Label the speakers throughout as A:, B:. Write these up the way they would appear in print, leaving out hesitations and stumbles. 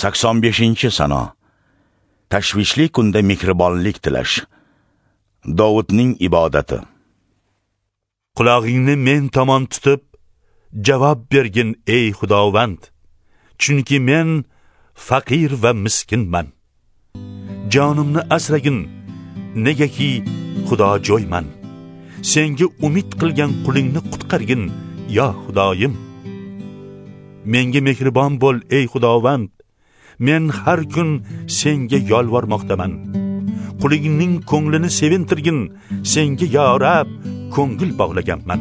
A: 85-sano. Tashvishli kunda mehribonlik tilash. Dovudning ibodati.
B: Qulog'ingni men tomon tutib, javob bergin ey Xudovand, chunki men faqir va miskinman. Jonimni asragin, negaki Xudojo'yman. Senga umid qilgan qulingni qutqargin, yo Xudoyim. Menga mehribon bo'l ey Xudovand. Men har kun senga yolvormoqdaman. Qulingning ko'nglini sevintirgin, senga yo Rab ko'ngil bog'laganman.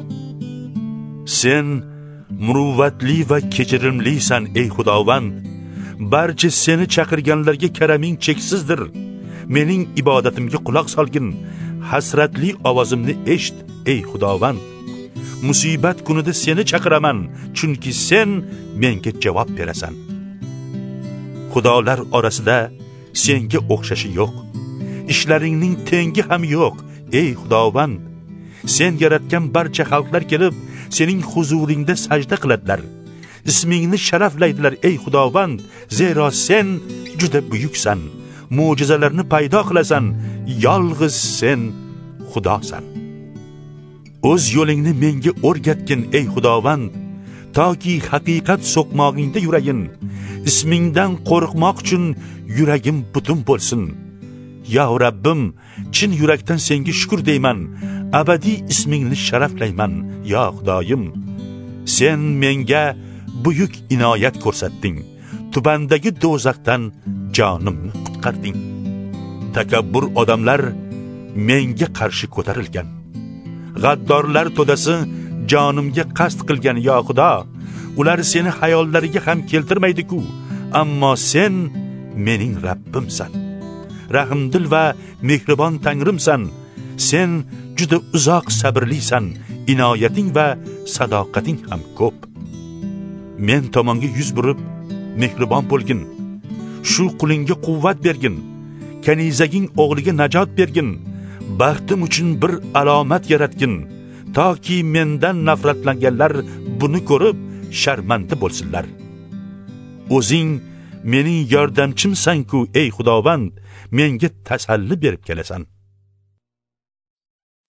B: Sen muruvvatli va kechirimlisan ey Xudovand. Barcha seni chaqirganlarga karaming cheksizdir. Mening ibodatimga quloq solgin. Hasratli ovozimni eshit ey Xudovand. Musibat kunida seni chaqiraman, chunki sen menga javob berasan. Xudolar orasida senga o'xshashi yo'q. Ishlaringning tengi ham yo'q ey Xudovand. Sen yaratgan barcha xalqlar kelib sening huzuringda sajda qiladilar. Ismingni sharaflaydilar ey Xudovand, zero sen juda buyuksan. Mo'jizalarni paydo qilasan, yolg'iz sen Xudosan. O'z yo'lingni menga o'rgatgin ey Xudovand, toki haqiqat so'qmog'ingda yuragin. Ismingdan qo'rqmoq uchun yuragim butun bo'lsin. Ya Rabbim, chin yurakdan senga shukr deyman. Abadiy ismingni sharaflayman, ya Xudoyim. Sen menga buyuk inoyat ko'rsatding. Tubandagi do'zaxdan jonimni qutqarding. Takabbur odamlar menga qarshi ko'tarilgan. G'addorlar to'dasi jonimga qasd qilgan, yo Xudo. Ular seni hayollariga ham keltirmaydi-ku, ammo sen mening Rabbimsan. Rahmdil va mehribon Tangrimsan. Sen juda uzoq sabrlisan. Inoyating va sadoqating ham ko'p. Men tomonga yuz burib mehribon bo'lgin. Shu qulingga quvvat bergin. Kanizaging o'g'liga najot bergin. Baxtim uchun bir alomat yaratgin, toki mendan nafratlanganlar buni ko'rib sharmanda bo'lsinlar. O'zing mening yordamchimsan-ku ey Xudovand, menga tasalli berib kelasan.